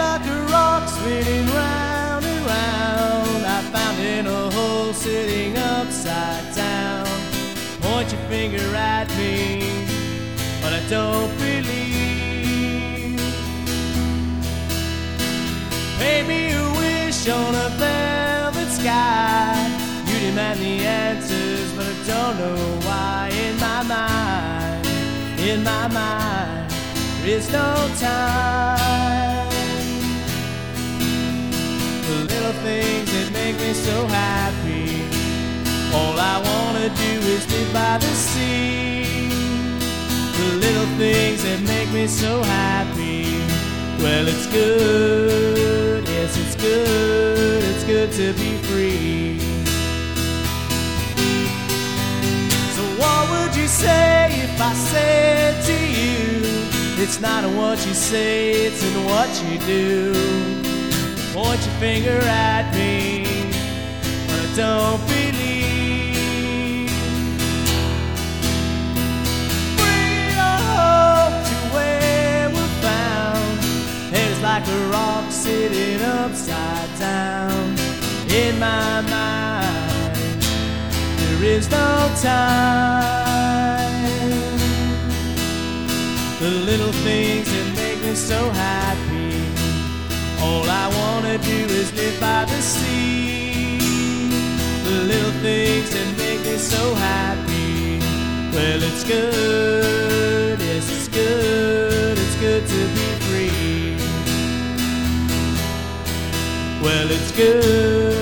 like a rock spinning round and round. I found in a hole sitting upside down. Point your finger at me, but I don't believe. Pay me a wish on a velvet sky. You demand the answers, but I don't know why. In my mind, there is no time. The little things that make me so happy. All I wanna do is live by the sea. The little things that make me so happy. Well, it's good, yes, it's good to be free. So what would you say if I said to you, it's not in what you say, it's in what you do. Point your finger at me, but I don't believe. Bring our hope to where we're found. It's like a rock sitting upside down. In my mind, there is no time. The little things that make me so happy. All I wanna do is live by the sea. The little things that make me so happy. Well, it's good, yes, it's good to be free. Well, it's good.